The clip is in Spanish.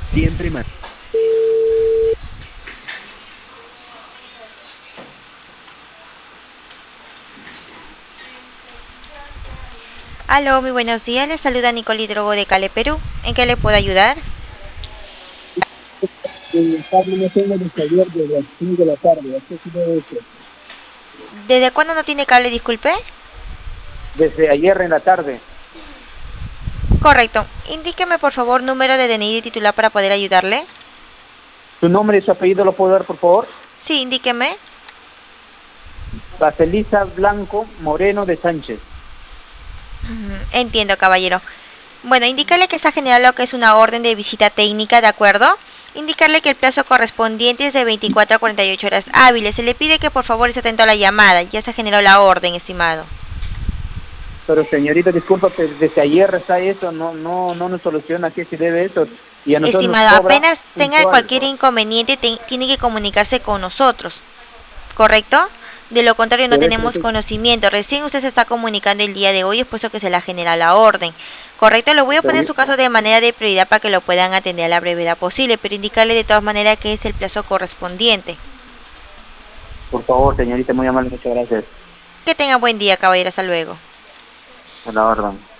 Siempre más. Aló, muy buenos días. Les saluda Nicole Hidrogo de Cale, Perú. ¿En qué le puedo ayudar? Pablo, no tengo desde ayer de las 5 de la tarde. ¿A qué se debe eso? ¿Desde cuándo no tiene cable, disculpe? Desde ayer en la tarde. Correcto. Indíqueme por favor número de DNI de titular para poder ayudarle. ¿Su nombre y su apellido lo puedo dar, por favor? Sí, indíqueme. Baselisa Blanco Moreno de Sánchez. Entiendo, caballero. Bueno, indicarle que está generado lo que es una orden de visita técnica, ¿de acuerdo? Indicarle que el plazo correspondiente es de 24 a 48 horas hábiles. Se le pide que por favor esté atento a la llamada. Ya se generó la orden, estimado. Pero señorita, disculpa, pero desde ayer está eso, no nos soluciona a qué se debe eso. Y a nosotros nos Estimado, cobra apenas tenga puntual. cualquier inconveniente, tiene que comunicarse con nosotros. ¿Correcto? De lo contrario no Pero eso, tenemos conocimiento. Recién usted se está comunicando el día de hoy, es puesto que se la genera la orden. ¿Correcto? Lo voy a poner pero, su caso de manera de prioridad para que lo puedan atender a la brevedad posible, pero indicarle de todas maneras que es el plazo correspondiente. por favor, señorita, muy amable, muchas gracias. Que tenga buen día, caballero. Hasta luego. A la orden.